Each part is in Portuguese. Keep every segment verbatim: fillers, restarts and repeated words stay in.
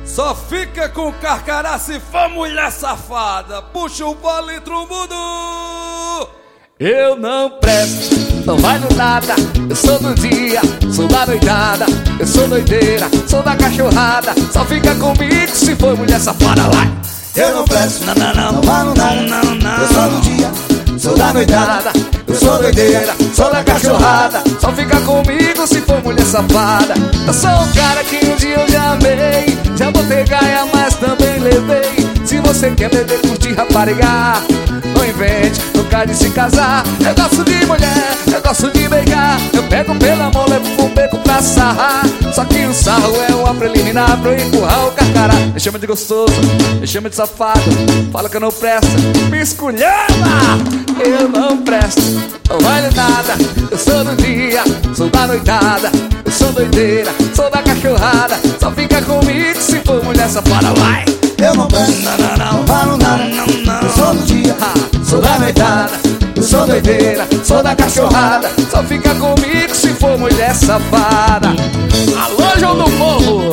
Só fica com carcará se for mulher safada. Puxa o vale trombudo. Eu não presto, não valho nada. Eu sou do dia, sou da noitada. Eu sou doideira, sou da cachorrada. Só fica comigo se for mulher safada. Vai! Eu não presto, não, não, não, não valho nada. Não, não. Eu sou do dia, sou da noitada. Eu sou doideira, sou da cachorrada. Só fica comigo se for mulher safada. Eu sou um cara que um dia eu já amei. Já botei gaia, mas também levei. Se você quer beber, curtir, raparigar, não invente, nunca de se casar. Eu gosto de mulher, eu gosto de beijar. Eu pego pela mão, levo pro beco pra sarrar. Só que o sarro é uma preliminar pra eu empurrar o carcará. Me chama de gostoso, me chama de safado. Fala que eu não presto, me esculhamba. Eu não presto, não valho nada. Eu sou do dia, sou da noitada. Eu sou doideira, sou da cachorrada. Só fica comigo se for mulher safada. Vai! Eu não presto, não, não, não, não valho nada. Não, não. Eu sou do dia, sou da noitada. Eu sou doideira, sou da cachorrada. Só fica comigo se for mulher safada. Alô, João do Morro!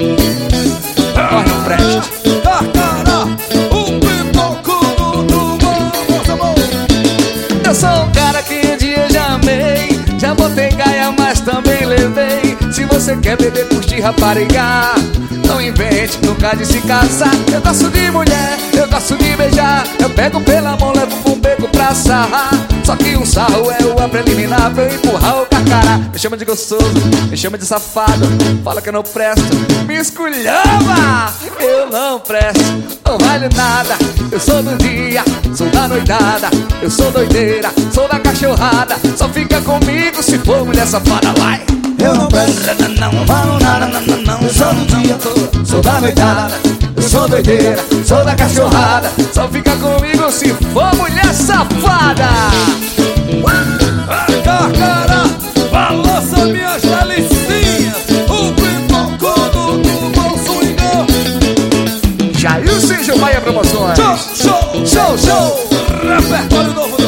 Corre, não preste. Carcará, o pipoco do morro. Eu sou um cara que um dia já amei. Já botei gaia, mas também levei. Se você quer beber, curtir, raparigar, não invente, nunca de se casar. Eu gosto de mulher, eu gosto de beijar. Eu pego pela mão, levo pro beco pra sarrar. Só que um sarro é o preliminar pra eu empurrar o carcará. Me chama de gostoso, me chama de safado. Fala que eu não presto, me esculhamba. Eu não presto, não valho nada. Eu sou do dia, sou da noitada. Eu sou doideira, sou da cachorrada. Só fica comigo se for mulher safada. Vai! eu não presto, não valho nada. Eu sou do dia, sou da noitada. Eu sou doideira, sou da cachorrada. Só fica comigo se for mulher safada. Carcará, balança minhas delicinhas. O pipoco do morro swingão. Jailson Gilmaia Promoções. Show, show, Show, show. repertório novo.